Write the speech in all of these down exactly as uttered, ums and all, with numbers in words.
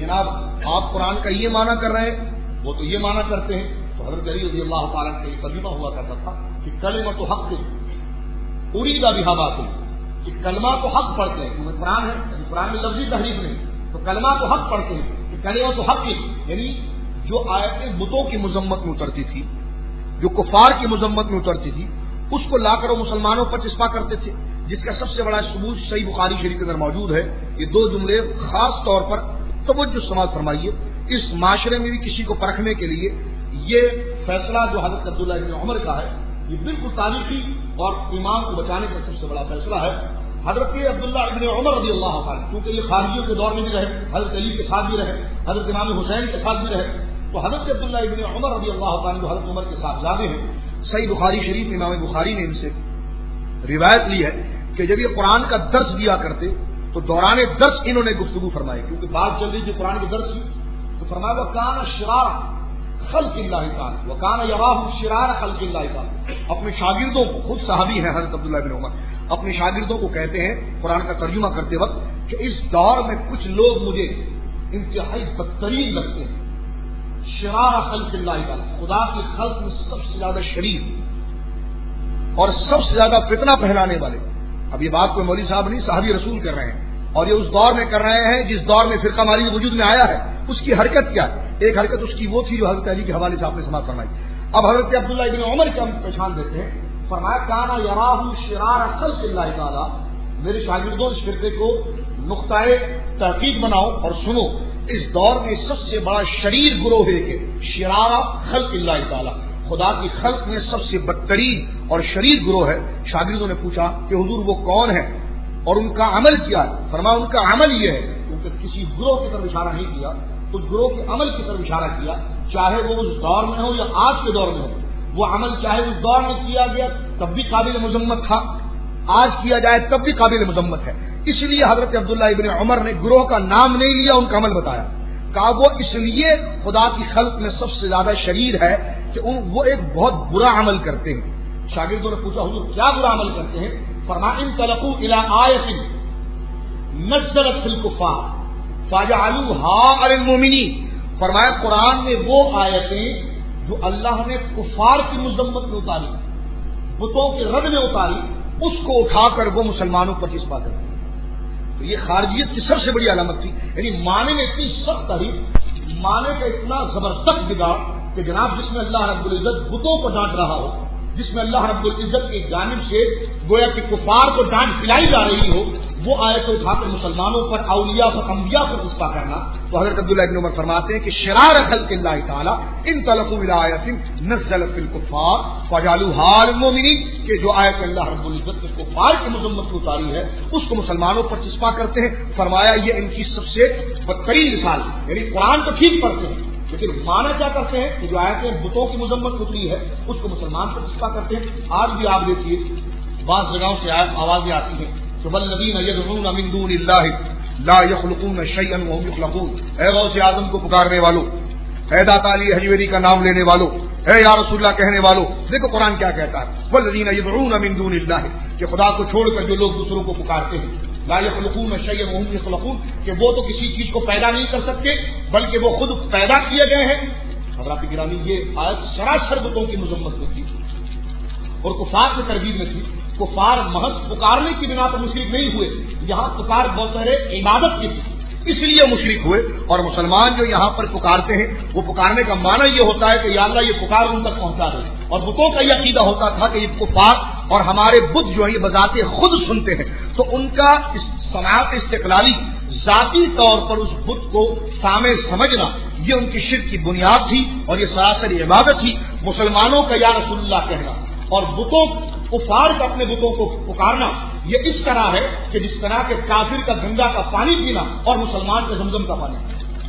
جناب آپ قرآن کا یہ معنی کر رہے ہیں، وہ تو یہ معنی کرتے ہیں. تو حضرت علی رضی اللہ تعالیٰ کا یہ ترجمہ ہوا کرتا تھا کہ کلمۃ حق ارید بہا باطل، کہ کلمہ تو حق پڑھتے ہیں کیونکہ قرآن ہے، یعنی قرآن میں لفظی تحریف نہیں، تو کلمہ تو حق پڑھتے ہیں کہ کلمۃ حق، یعنی جو آیتیں بتوں کی مذمت میں اترتی تھی، جو کفار کی مذمت میں اترتی تھی، اس کو لا کر وہ مسلمانوں پر چسپا کرتے تھے، جس کا سب سے بڑا ثبوت صحیح بخاری شریف کے اندر موجود ہے. یہ دو جملے خاص طور پر توجہ سماعت فرمائیے. اس معاشرے میں بھی کسی کو پرکھنے کے لیے یہ فیصلہ جو حضرت عبداللہ ابن عمر کا ہے، یہ بالکل تاریخی اور ایمان کو بچانے کا سب سے بڑا فیصلہ ہے. حضرت عبداللہ ابن عمر رضی اللہ عنہ کیونکہ یہ خارجیوں کے دور میں بھی رہے، حضرت علی کے ساتھ بھی رہے، حضرت امام حسین کے ساتھ بھی رہے، تو حضرت عبداللہ ابن عمر رضی اللہ عنہ جو حضرت عمر کے ساتھ زیادہ ہیں. صحیح بخاری شریف میں امام بخاری نے ان سے روایت لی ہے کہ جب یہ قرآن کا درس دیا کرتے تو دوران درس انہوں نے گفتگو فرمائی، کیونکہ بات چل رہی تھی قرآن کے درس کی، تو فرمایا وہ کان شرار خلق اللہ تعالی وہ کان یراہ شرار خلق اللہ تعالی. اپنے شاگردوں کو، خود صحابی ہیں حضرت عبداللہ بن عمر، اپنے شاگردوں کو کہتے ہیں قرآن کا ترجمہ کرتے وقت کہ اس دور میں کچھ لوگ مجھے انتہائی بدترین لگتے ہیں. شرار خلق اللہ تعالی، خدا کی خلق میں سب سے زیادہ شریر اور سب سے زیادہ فتنہ پھیلانے والے. اب یہ بات کوئی مولوی صاحب نہیں، صحابی رسول کر رہے ہیں، اور یہ اس دور میں کر رہے ہیں جس دور میں فرقہ ماری وجود میں آیا ہے. اس کی حرکت کیا ہے؟ ایک حرکت اس کی وہ تھی جو حضرت علی کے حوالے سے آپ نے سماعت فرمائی. اب حضرت عبداللہ ابن عمر کے ہم پہچان دیتے ہیں. فرمایا کانا یراہ شرار خلق اللہ تعالی، میرے شاگردوں اس فرقے کو نقطۂ تحقیق بناؤ اور سنو، اس دور میں سب سے بڑا شریر گروہ ہے کہ شرار خلق اللہ تعالی، خدا کی خلق میں سب سے بدترین اور شریر گروہ ہے. شاگردوں نے پوچھا کہ حضور وہ کون ہے اور ان کا عمل کیا ہے؟ فرمایا ان کا عمل یہ ہے، کیونکہ کسی گروہ کی طرف اشارہ نہیں کیا، اس گروہ کے عمل کی طرف اشارہ کیا، چاہے وہ اس دور میں ہو یا آج کے دور میں ہو. وہ عمل چاہے اس دور میں کیا گیا تب بھی قابل مذمت تھا، آج کیا جائے تب بھی قابل مذمت ہے. اس لیے حضرت عبداللہ ابن عمر نے گروہ کا نام نہیں لیا، ان کا عمل بتایا. کہا وہ اس لیے خدا کی خلق میں سب سے زیادہ شریر ہے کہ وہ ایک بہت برا عمل کرتے ہیں. شاگردوں نے پوچھا حضور کیا برا عمل کرتے ہیں؟ فرمایا انطلقوا الى آیۃ نزلت فی الکفار فجعلوها علی المؤمنین. فرمایا قرآن میں وہ آیتیں جو اللہ نے کفار کی مذمت میں اتاری، بتوں کے رد میں اتاری، اس کو اٹھا کر وہ مسلمانوں پر چسپا کرتے. تو یہ خارجیت کی سب سے بڑی علامت تھی، یعنی معنی میں اتنی سخت تحریف، معنی کا اتنا زبردست بگاڑ کہ جناب جس میں اللہ رب العزت بتوں کو ڈانٹ رہا ہو، جس میں اللہ رب العزت کی جانب سے گویا کہ کفار کو ڈانٹ پلائی جا رہی ہو، وہ آیت اٹھا کر مسلمانوں پر، اولیاء پر، انبیاء پر چسپا کرنا. تو حضرت عبداللہ ابن عمر فرماتے ہیں کہ شرار خلق اللہ تعالی انطلقوا الى آیۃ نزلت فی الکفار فجعلوها للمؤمنین، کہ جو آیت اللہ رب العزت نے کفار کی مذمت کو اتاری ہے اس کو مسلمانوں پر چسپا کرتے ہیں. فرمایا یہ ان کی سب سے بدترین مثال، یعنی قرآن تو ٹھیک پڑھتے ہیں لیکن مانا کیا کرتے ہیں کہ جو آیتیں بتوں کی مذمت اتری ہے اس کو مسلمان پر چسپا کرتے ہیں. آج بھی آپ دیکھیے بعض جگہوں سے آوازیں آتی ہیں کہ والذین یدعون من دون اللہ لا یخلقون شیئا وهم یخلقون. اے غوث اعظم کو پکارنے والوں، اے داتا علی حجویری کا نام لینے والوں، اے یا رسول اللہ کہنے والوں، دیکھو قرآن کیا کہتا ہے، والذین یدعون من دون اللہ، کہ خدا کو چھوڑ کر جو لوگ دوسروں کو پکارتے ہیں، لا یخلقون شیئا وهم یخلقون، کہ وہ تو کسی چیز کو پیدا نہیں کر سکتے بلکہ وہ خود پیدا کیے گئے ہیں. حضرات گرامی یہ آیت سراسر بتوں کی مذمت میں تھی اور کفار کی ترغیب میں تھی. کفار محض پکارنے کی بنا پر مشرک نہیں ہوئے، یہاں پکار بہت سارے عبادت کی تھی اس لیے مشرک ہوئے. اور مسلمان جو یہاں پر پکارتے ہیں وہ پکارنے کا معنی یہ ہوتا ہے کہ یا اللہ یہ پکار ان تک پہنچا دے. اور بتوں کا یہ عقیدہ ہوتا تھا کہ یہ کفار اور ہمارے بت جو ہے یہ بذات خود سنتے ہیں، تو ان کا سماعت استقلالی ذاتی طور پر اس بت کو سامع سمجھنا یہ ان کی شرک کی بنیاد تھی اور یہ سراسر عبادت تھی. مسلمانوں کا یا رسول اللہ کہنا اور بتوں کفار کا اپنے بتوں کو پکارنا یہ اس طرح ہے کہ جس طرح کے کافر کا گنگا کا پانی پینا اور مسلمان کا زمزم کا پانی،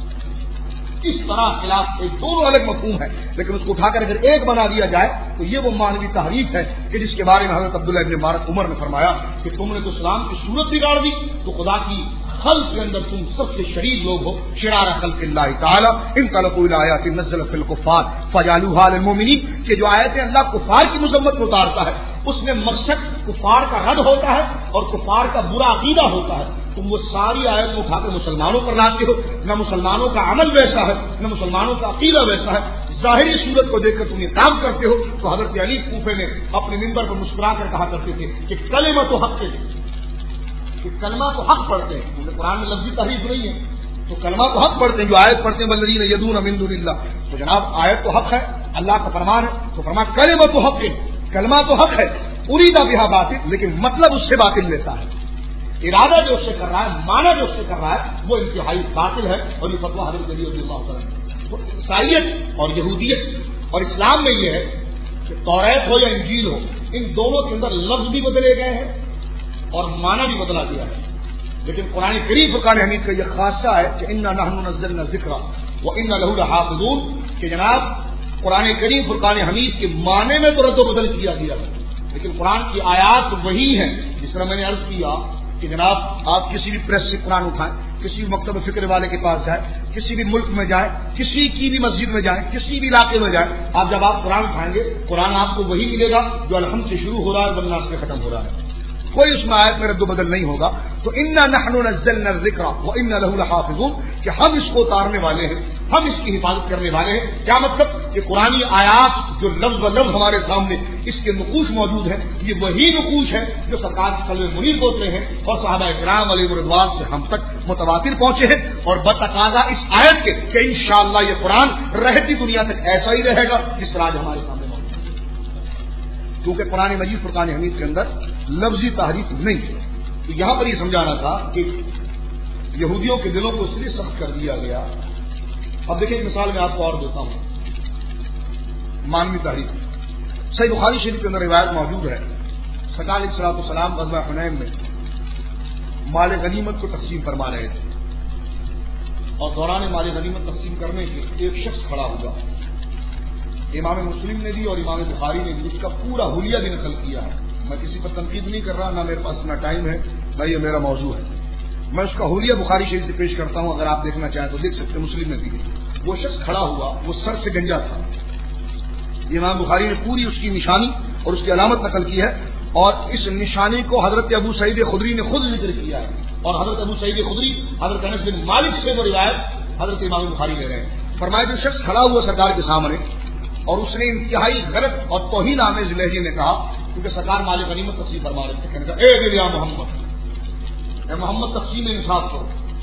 اس طرح خلاف ایک دونوں الگ مفہوم ہے، لیکن اس کو اٹھا کر اگر ایک بنا دیا جائے تو یہ وہ مانوی تحریف ہے کہ جس کے بارے میں حضرت عبداللہ ابن مبارک عمر نے فرمایا کہ تم نے تو اسلام کی صورت بگاڑ دی، تو خدا کی خلق کے اندر تم سب سے شریر لوگ ہو. شرار خلق اللہ تعالی انطلقوا الى آیات نزلت فی الکفار فجعلوها للمؤمنین، کہ جو آیتیں اللہ کفار کی مذمت میں اتارتا ہے اس میں مقصد کفار کا رد ہوتا ہے اور کفار کا برا عقیدہ ہوتا ہے. تم وہ ساری آیت کو اٹھا کے مسلمانوں پر لاتے ہو. نہ مسلمانوں کا عمل ویسا ہے نہ مسلمانوں کا عقیدہ ویسا ہے. ظاہری صورت کو دیکھ کر تم یہ کام کرتے ہو. تو حضرت علی کوفے نے اپنے منبر پر مسکرا کر کہا کرتے تھے کہ کلمہ تو حق ہے, کہ کلمہ تو حق پڑھتے ہیں. کیونکہ قرآن میں لفظی تحریف نہیں ہے تو کلمہ تو حق پڑھتے ہیں. جو آیت پڑھتے ہیں والذین یدعون من دون اللہ, تو جناب آیت تو حق ہے, اللہ کا فرمان ہے. تو فرمان کلمہ تو حق ہے, کلمہ تو حق ہے, اريد بها باطل, لیکن مطلب اس سے باطل لیتا ہے. ارادہ جو اس سے کر رہا ہے, معنی جو اس سے کر رہا ہے وہ انتہائی باطل ہے. اور یہ فتویٰ حضرت علی رضی اللہ عنہ. عیسائیت اور یہودیت اور اسلام میں یہ ہے کہ توریت ہو یا انجیل ہو, ان دونوں کے اندر لفظ بھی بدلے گئے ہیں اور معنی بھی بدلا گیا ہے. لیکن قرآن کریم فرقان حمید کا یہ خاصہ ہے کہ انا نحن نزلنا الذکر وانا لہ لحافظون, کہ جناب قرآن کریم فرقان حمید کے معنی میں تو رد و بدل کیا گیا ہے, لیکن قرآن کی آیات وہی ہیں. جس طرح میں نے عرض کیا کہ جناب آپ کسی بھی پریس سے قرآن اٹھائیں, کسی بھی مکتب فکر والے کے پاس جائیں, کسی بھی ملک میں جائیں, کسی کی بھی مسجد میں جائیں, کسی بھی علاقے میں جائیں, آپ جب آپ قرآن اٹھائیں گے قرآن آپ کو وہی ملے گا جو الحمد سے شروع ہو رہا ہے والناس میں ختم ہو رہا ہے. کوئی اس میں آیت میں رد و بدل نہیں ہوگا. تو انا نحن نزلنا الذکر وانا لہ لحافظون, کہ ہم اس کو اتارنے والے ہیں, ہم اس کی حفاظت کرنے والے ہیں. کیا مطلب کہ قرآنی آیات جو لفظ و لفظ ہمارے سامنے اس کے نقوش موجود ہیں, یہ وہی نقوش ہے جو سرکار کے قلب منیر کو اترے ہیں اور صحابہ کرام علیہ رضوان سے ہم تک متواتر پہنچے ہیں. اور بتقاضا اس آیت کے کہ انشاءاللہ یہ قرآن رہتی دنیا تک ایسا ہی رہے گا جس طرح آج ہمارے سامنے موجود ہے, کیونکہ قرآن مجید فرقان حمید کے اندر لفظی تحریف نہیں ہے. تو یہاں پر یہ سمجھانا تھا کہ یہودیوں کے دلوں کو اس لیے سخت کر دیا گیا. اب دیکھیں ایک مثال میں آپ کو اور دیتا ہوں. مانوی تحریف صحیح بخاری شریف کے اندر روایت موجود ہے, سرکار علیہ الصلوۃ والسلام غزوہ حنین میں مال غنیمت کو تقسیم فرما رہے تھے, اور دوران مال غنیمت تقسیم کرنے کے ایک شخص کھڑا ہوا. امام مسلم نے بھی اور امام بخاری نے بھی اس کا پورا حلیہ بھی نقل کیا ہے. میں کسی پر تنقید نہیں کر رہا, نہ میرے پاس اتنا ٹائم ہے, نہ یہ میرا موضوع ہے. میں اس کا حلیہ بخاری شریف سے پیش کرتا ہوں, اگر آپ دیکھنا چاہیں تو دیکھ سکتے ہیں, مسلم میں بھی. وہ شخص کھڑا ہوا, وہ سر سے گنجا تھا. امام بخاری نے پوری اس کی نشانی اور اس کی علامت نقل کی ہے, اور اس نشانی کو حضرت ابو سعید خدری نے خود ذکر کیا ہے. اور حضرت ابو سعید خدری حضرت انس بن مالک سے وہ روایت حضرت امام بخاری لے رہے ہیں. فرمایا جو شخص کھڑا ہوا سرکار کے سامنے اور اس نے انتہائی غلط اور توہین آمیز لہجے میں کہا, کیونکہ سرکار مال غنیمت تقسیم فرما رہے تھے, کہنے کا اے دل یا محمد, اے محمد تقسیم میں انصاف کرو,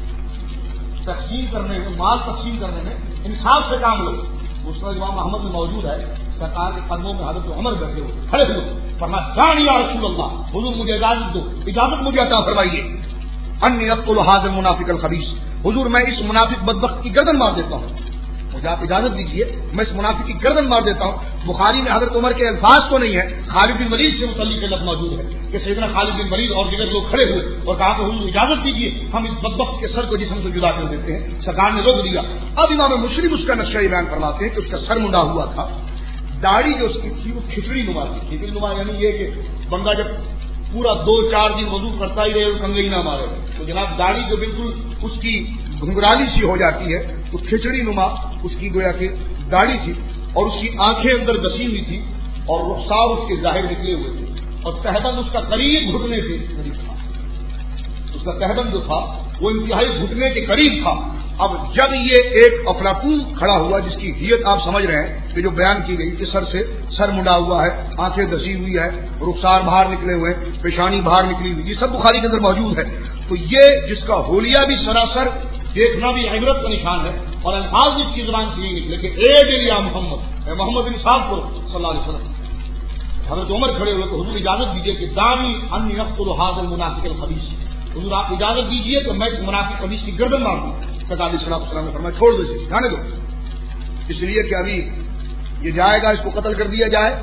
تقسیم کرنے میں مال تقسیم کرنے میں انصاف سے کام لو. اس وقت امام محمد میں موجود ہے, سرکار کے قدموں میں حضرت عمر بیٹھے ہوئے کھڑے ہوئے. فرمایا جان یا رسول اللہ, حضور مجھے اجازت دو, اجازت مجھے عطا فرمائیے. انی اقتل هذا المنافق الخبیث, حضور میں اس منافق بدبخت کی گردن مار دیتا ہوں, مجھے آپ اجازت دیجیے میں اس منافق کی گردن مار دیتا ہوں. بخاری میں حضرت عمر کے الفاظ تو نہیں ہے, خالد بن ولید سے متعلق لفظ موجود ہے کہ سیدنا خالد بن ولید اور دیگر لوگ کھڑے ہوئے اور کہا کہ حضور اجازت دیجیے ہم اس بدبخت کے سر کو جسم سے جدا کر دیتے ہیں. سرکار نے روک دیا. اب امام مسلم اس کا نقشہ بیان فرماتے ہیں کہ اس کا سر منڈا ہوا تھا, داڑھی جو اس کی تھی وہ کھچڑی نما تھی. کھچڑی نما یعنی یہ کہ بندہ جب پورا دو چار دن وضو کرتا ہی رہے اور کنگے ہی نہ مارے, تو جناب داڑھی جو بالکل اس کی گھنگرالی سی ہو جاتی ہے, تو کھچڑی نما اس کی گویا کہ داڑھی تھی, اور اس کی آنکھیں اندر دسی ہوئی تھی, اور رخسار اس کے ظاہر نکلے ہوئے تھے, اور تہبند اس کا قریب گھٹنے کے قریب تھا. اس کا تہبند جو تھا وہ انتہائی گھٹنے کے قریب تھا. اب جب یہ ایک افلاطون کھڑا ہوا جس کی حیت آپ سمجھ رہے ہیں کہ جو بیان کی گئی کہ سر سے سر منڈا ہوا ہے, آنکھیں دسی ہوئی ہے, رخسار باہر نکلے ہوئے, پیشانی باہر نکلی ہوئی, یہ سب بخاری کے اندر موجود ہے. تو یہ جس کا حلیہ بھی سراسر دیکھنا بھی عبرت کا نشان ہے, اور الفاظ بھی اس کی زبان سے نہیں نکلے کہ اے دل یا محمد, اے محمد انصاف کرو صلی اللہ علیہ وسلم. حضرت عمر کھڑے ہوئے کہ حضور اجازت دیجیے کہ دانی انی اقتل هذا المنافق الخبیث, حضور آپ اجازت دیجیے کہ میں اس منافق خبیث کی گردن مار دوں. سرکار علیہ السلام نے فرمایا چھوڑ دو اسے, جانے دو, اس لیے کہ ابھی یہ جائے گا, اس کو قتل کر دیا جائے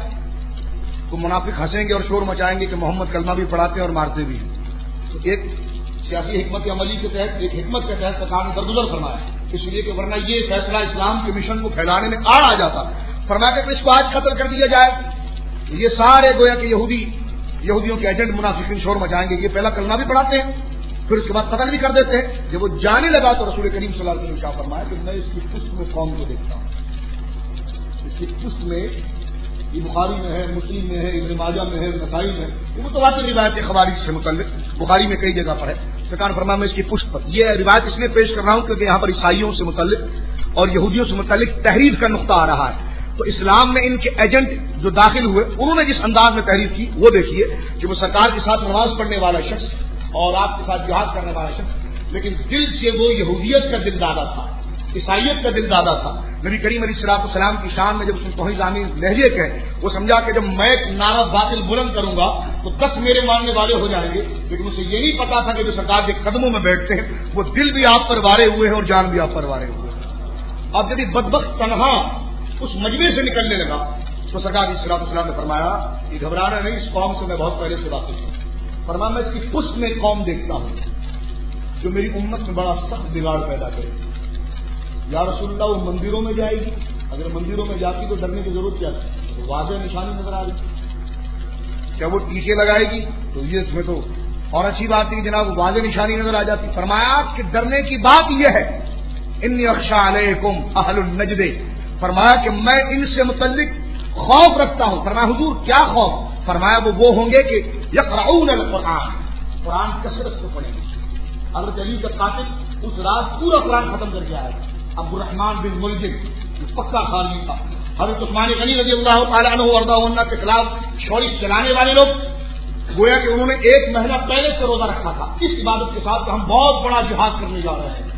تو منافق ہنسیں گے اور شور مچائیں گے کہ محمد کلمہ بھی پڑھاتے ہیں اور مارتے بھی. تو ایک سیاسی حکمت عملی کے تحت, ایک حکمت کے تحت سرکار نے درگزر فرمایا, اس لیے کہ ورنہ یہ فیصلہ اسلام کے مشن کو پھیلانے میں آڑ آ جاتا. فرمایا کہ اس کو آج قتل کر دیا جائے, یہ سارے گویا کہ یہودی یہودیوں کے ایجنٹ منافقین شور مچائیں گے, یہ پہلا کلمہ بھی پڑھاتے ہیں پھر اس کے بعد قتل بھی کر دیتے ہیں. جب وہ جانے لگا تو رسول کریم صلی اللہ علیہ وسلم نے فرمایا کہ میں اس کی پشت میں قوم کو دیکھتا ہوں, اس کی پشت میں, یہ بخاری میں ہے, مسلم میں ہے, ابن ماجہ میں ہے, نسائی میں ہے, یہ متواتر روایت خوارج سے متعلق بخاری میں کئی جگہ پر ہے. سرکار فرمایا میں اس کی پشت پر یہ روایت اس لیے پیش کر رہا ہوں کیونکہ یہاں پر عیسائیوں سے متعلق اور یہودیوں سے متعلق تحریف کا نقطہ آ رہا ہے. تو اسلام میں ان کے ایجنٹ جو داخل ہوئے انہوں نے جس انداز میں تحریف کی وہ دیکھیے کہ وہ سرکار کے ساتھ نماز پڑھنے والا شخص اور آپ کے ساتھ جہاد کرنے والا شخص لیکن دل سے وہ یہودیت کا دل دادا تھا, عیسائیت کا دل دادا تھا. نبی کریم علیہ الصلوۃ والسلام کی شان میں جب اس نے توحید آمیز لہجے کے وہ سمجھا کہ جب میں نعرہ باطل بلند کروں گا تو دس میرے ماننے والے ہو جائیں گے, لیکن اسے یہ نہیں پتا تھا کہ جو سرکار کے قدموں میں بیٹھتے ہیں وہ دل بھی آپ پر وارے ہوئے ہیں اور جان بھی آپ پر وارے ہوئے ہیں. اب جب بدبخت تنہا اس مجمع سے نکلنے لگا تو سرکار علیہ الصلوۃ والسلام نے فرمایا کہ گھبرانا نہیں, اس قوم سے میں بہت پہلے سے واقف ہوں. فرمایا میں اس کی پشت میں قوم دیکھتا ہوں جو میری امت میں بڑا سخت بگاڑ پیدا کرے. یا رسول اللہ وہ مندروں میں جائے گی, اگر مندروں میں جاتی تو ڈرنے کی ضرورت کیا ہے, تو واضح نشانی نظر آ رہی. کیا وہ ٹیکے لگائے گی تو یہ اس میں تو اور اچھی بات ہے کہ جناب وہ واضح نشانی نظر آ جاتی. فرمایا کہ ڈرنے کی بات یہ ہے انی اخشی علیکم اہل النجد, فرمایا کہ میں ان سے متعلق خوف رکھتا ہوں. فرمایا حضور کیا خوف؟ فرمایا وہ وہ ہوں گے کہ یقرؤون القرآن, قرآن کثرت سے پڑھیں گے. حضرت علی کا قاتل اس رات پورا قرآن ختم کر کے آیا عبد الرحمان بن ملجم جو پکا خالی تھا. حضرت عثمان غنی رضی اللہ تعالیٰ عنہ وارضہ عنہ کے خلاف شورش چلانے والے لوگ گویا کہ انہوں نے ایک مہینہ پہلے سے روزہ رکھا تھا اس عبادت کے ساتھ کہ ہم بہت بڑا جہاد کرنے جا رہے ہیں.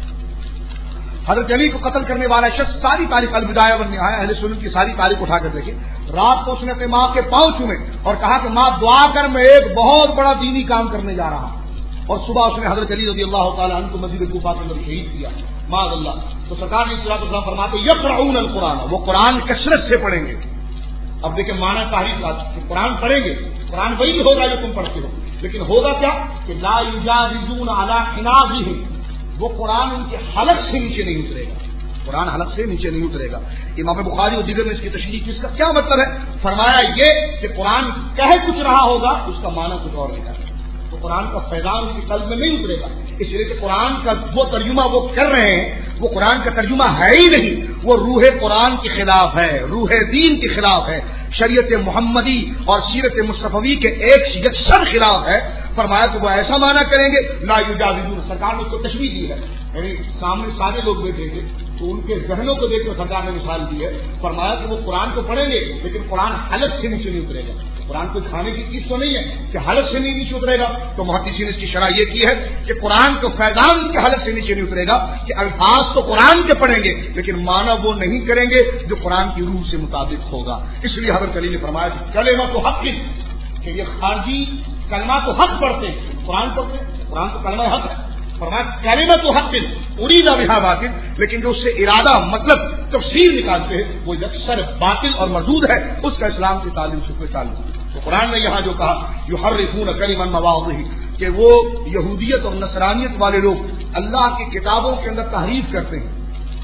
حضرت علی کو قتل کرنے والا شخص ساری تاریخ البدایہ والنہایہ اہل سنت کی ساری تاریخ اٹھا کر دیکھیں. رات کو اس نے اپنے ماں کے پاؤں چھوئے اور کہا کہ ماں دعا کر میں ایک بہت بڑا دینی کام کرنے جا رہا ہوں. اور صبح اس نے حضرت علی رضی اللہ تعالیٰ عنہ کو مسجد کوفہ کے اندر شہید کیا معاذ اللہ. تو سرکار نے صلی اللہ فرماتے یقرؤون القرآن, وہ قرآن کثرت سے پڑھیں گے. اب دیکھیں معنی تحریف کہ قرآن پڑھیں گے, قرآن وہی ہوگا جو تم پڑھتے ہو, لیکن ہوگا کیا کہ لا یجاوزون علی حناظہم, وہ قرآن ان کے حلق سے نیچے نہیں اترے گا. قرآن حلق سے نیچے نہیں اترے گا. امام بخاری اور دیگر میں اس کی تشریح کی, اس کا کیا مطلب ہے؟ فرمایا یہ کہ قرآن کہہ کچھ رہا ہوگا اس کا معنی کچھ اور نکلا, تو قرآن کا فیضان ان کے قلب میں نہیں اترے گا. اس لیے کہ قرآن کا وہ ترجمہ وہ کر رہے ہیں وہ قرآن کا ترجمہ ہے ہی نہیں, وہ روح قرآن کے خلاف ہے, روح دین کے خلاف ہے, شریعت محمدی اور سیرت مصطفی کے ایک یکسر خلاف ہے. فرمایا تو وہ ایسا معنی کریں گے لا یجاوزون, سرکار نے اس کو تشبیہ دی ہے. یعنی سامنے سارے لوگ بیٹھے تھے تو ان کے ذہنوں کو دیکھ کر سرکار نے مثال دی ہے. فرمایا کہ وہ قرآن کو پڑھیں گے لیکن قرآن حلق سے نیچے نہیں اترے گا. قرآن کو کھانے کی چیز تو نہیں ہے کہ حلق سے نہیں نیچے اترے گا. تو محدثین نے اس کی شرح یہ کی ہے کہ قرآن کو فیضان کے حلق سے نیچے نہیں اترے گا, کہ الفاظ تو قرآن کے پڑھیں گے لیکن معنی وہ نہیں کریں گے جو قرآن کی روح سے مطابق ہوگا. اس لیے حضرت علی نے فرمایا کہ کلمہ تو حق کہ یہ خارجی کلمہ تو حق پڑھتے ہیں, قرآن پڑھتے ہیں, قرآن تو کلمہ حق ہے. فرمایا کلمہ تو حق ارید بہا باطل, لیکن جو اس سے ارادہ مطلب تفسیر نکالتے ہیں وہ اکثر باطل اور مردود ہے, اس کا اسلام سے تعلق سے کوئی تعلق نہیں. تو قرآن نے یہاں جو کہا یحرفون کلما مواضعہ, کہ وہ یہودیت اور نصرانیت والے لوگ اللہ کی کتابوں کے اندر تحریف کرتے ہیں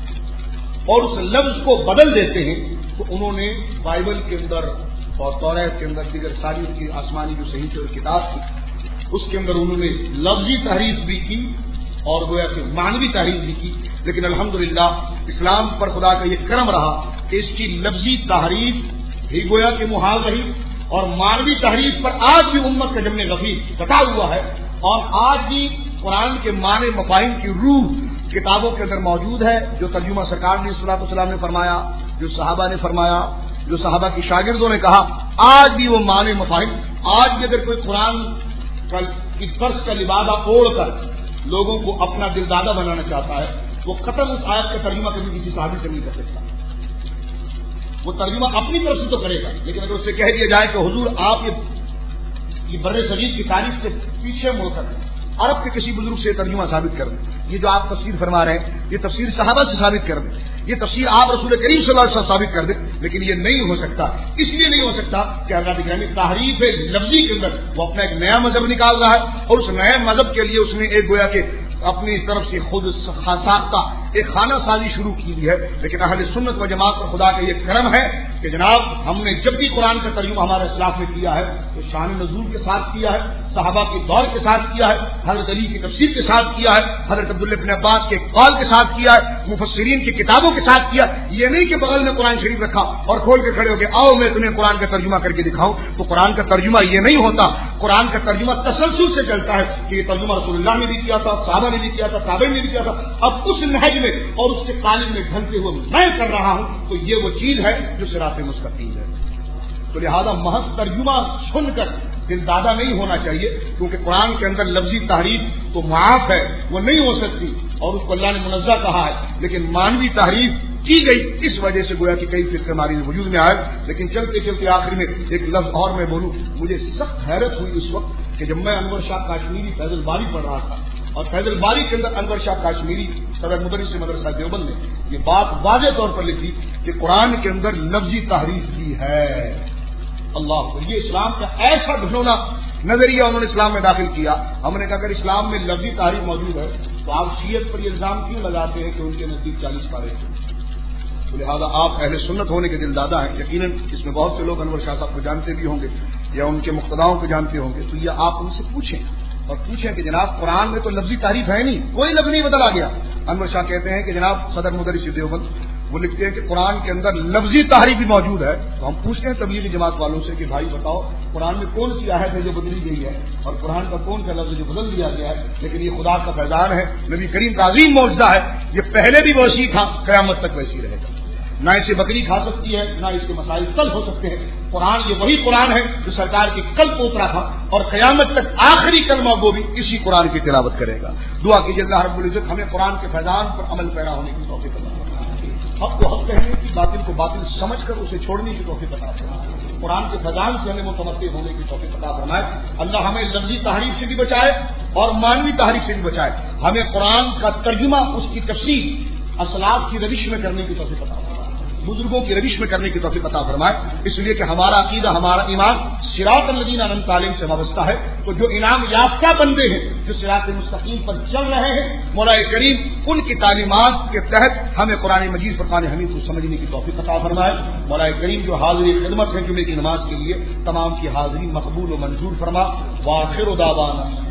اور اس لفظ کو بدل دیتے ہیں. تو انہوں نے بائبل کے اندر اور توریت کے اندر دیگر ساری کی آسمانی جو صحیح اور کتاب تھی اس کے اندر انہوں نے لفظی تحریف بھی کی اور گویا کہ معنوی تحریف بھی کی. لیکن الحمدللہ اسلام پر خدا کا یہ کرم رہا کہ اس کی لفظی تحریف ہی گویا کہ محال رہی اور معنوی تحریف پر آج بھی امت کا جمن غفیر ڈٹا ہوا ہے. اور آج بھی قرآن کے معنی مفاہیم کی روح کتابوں کے اندر موجود ہے, جو ترجمہ سرکار نے صلی اللہ علیہ وسلم نے فرمایا, جو صحابہ نے فرمایا, جو صحابہ کی شاگردوں نے کہا, آج بھی وہ معنی مفاہیم. آج بھی اگر کوئی قرآن کی فرض کا لبادہ اوڑھ کر لوگوں کو اپنا دل دادا بنانا چاہتا ہے وہ قطعاً اس آیت کا ترجمہ کبھی کسی صحابی سے نہیں کر سکتا. وہ ترجمہ اپنی طرف سے تو کرے گا, لیکن اگر اس سے کہہ دیا جائے کہ حضور آپ یہ بر صغیر کی تاریخ سے پیچھے مڑ کر عرب کے کسی بزرگ سے ترجمہ ثابت کر دیں, یہ جو آپ تفسیر فرما رہے ہیں یہ تفسیر صحابہ سے ثابت کر دیں, یہ تفسیر آپ رسول کریم صلی اللہ علیہ وسلم ثابت کر دیں, لیکن یہ نہیں ہو سکتا. اس لیے نہیں ہو سکتا کہ حضرت گرامی تحریف لفظی کے اندر وہ اپنا ایک نیا مذہب نکال رہا ہے اور اس نئے مذہب کے لیے اس نے ایک گویا کہ اپنی طرف سے خود ساختہ ایک خانہ سازی شروع کی ہوئی ہے، لیکن اہل سنت و جماعت پر خدا کا یہ کرم ہے کہ جناب ہم نے جب بھی قرآن کا ترجمہ ہمارے اسلاف میں کیا ہے تو شان نزول کے ساتھ کیا ہے، صحابہ کے دور کے ساتھ کیا ہے، حضرت علی کی تفسیر کے ساتھ کیا ہے، حضرت عبداللہ بن عباس کے قول کے ساتھ کیا ہے، مفسرین کی کتابوں کے ساتھ کیا. یہ نہیں کہ بغل میں قرآن شریف رکھا اور کھول کے کھڑے ہو گئے آؤ میں تمہیں قرآن کا ترجمہ کر کے دکھاؤں. تو قرآن کا ترجمہ یہ نہیں ہوتا. قرآن کا ترجمہ تسلسل سے چلتا ہے کہ یہ ترجمہ رسول اللہ نے بھی کیا تھا، صحابہ نے بھی کیا تھا، تابعین نے بھی کیا تھا. اب اس نہج میں اور اس کے قالب میں ڈھلتے ہوئے میں کر رہا ہوں تو یہ وہ چیز ہے جو صراط مستقیم ہے. تو لہذا محض ترجمہ سن کر دل دادا نہیں ہونا چاہیے، کیونکہ قرآن کے اندر لفظی تحریف تو معاف ہے، وہ نہیں ہو سکتی اور اس کو اللہ نے منزہ کہا ہے، لیکن مانوی تحریف کی گئی اس وجہ سے گویا کہ کئی فرقے ہماری وجود میں آئے. لیکن چلتے چلتے آخر میں ایک لفظ اور میں بولوں، مجھے سخت حیرت ہوئی اس وقت کہ جب میں انور شاہ کاشمیری فیض الباری پڑھ رہا تھا اور فیض الباری کے اندر انور شاہ کاشمیری صدر مدرس مدرسہ دیوبند نے یہ بات واضح طور پر لکھی کہ قرآن کے اندر لفظی تحریف کی ہے. اللہ کو یہ اسلام کا ایسا ڈھلونا نظریہ انہوں نے اسلام میں داخل کیا. ہم نے کہا اگر اسلام میں لفظی تحریف موجود ہے تو آپ شیعت پر یہ الزام کیوں لگاتے ہیں کہ ان کے نزدیک چالیس پارے تھے؟ تو لہٰذا آپ اہل سنت ہونے کے دل دادا ہیں، یقیناً اس میں بہت سے لوگ انور شاہ صاحب کو جانتے بھی ہوں گے یا ان کے مقتداؤں کو جانتے ہوں گے. تو یہ آپ ان سے پوچھیں اور پوچھیں کہ جناب قرآن میں تو لفظی تعریف ہے نہیں، کوئی لفظ نہیں بدلا گیا. انور شاہ کہتے ہیں کہ جناب صدر مدرس دیوبند وہ لکھتے ہیں کہ قرآن کے اندر لفظی تحریف بھی موجود ہے. تو ہم پوچھتے ہیں تبلیغی جماعت والوں سے کہ بھائی بتاؤ قرآن میں کون سی آیت ہے جو بدلی گئی ہے اور قرآن کا کون سا لفظ جو بدل دیا گیا ہے؟ لیکن یہ خدا کا فیضان ہے، نبی کریم کا عظیم معجزہ ہے. یہ پہلے بھی ویسی تھا، قیامت تک ویسی رہے گا. نہ اسے بکری کھا سکتی ہے، نہ اس کے مسائل کل ہو سکتے ہیں. قرآن یہ وہی قرآن ہے جو سرکار کی کل کو اترا تھا اور قیامت تک آخری کلمہ وہ بھی اسی قرآن کی تلاوت کرے گا. دعا کیجیے اللہ رب العزت ہمیں قرآن کے فیضان پر عمل پیرا ہونے کی توفیق عطا فرمائے، حق کو حق کہنے کی، باطل کو باطل سمجھ کر اسے چھوڑنے کی توفیق عطا فرمائے، قرآن کے فیضان سے ہمیں متمتع ہونے کی توفیق عطا فرمائے. اللہ ہمیں لفظی تحریف سے بھی بچائے اور مانوی تحریف سے بھی بچائے. ہمیں قرآن کا ترجمہ، اس کی تفسیر اسلاف کی روش میں کرنے کی توفیق عطا فرمائے، بزرگوں کی روش میں کرنے کی توفیق عطا فرمائے. اس لیے کہ ہمارا عقیدہ، ہمارا ایمان صراط الذین انعمت علیہم سے وابستہ ہے. تو جو انعام یافتہ بندے ہیں، جو صراط مستقیم پر چل رہے ہیں، مولا کریم ان کی تعلیمات کے تحت ہمیں قرآن مجید فرقان حمید کو سمجھنے کی توفیق عطا فرمائے. مولا کریم جو حاضری خدمت ہے جمعے کی نماز کے لیے، تمام کی حاضری مقبول و منظور فرما. وآخر دعوانا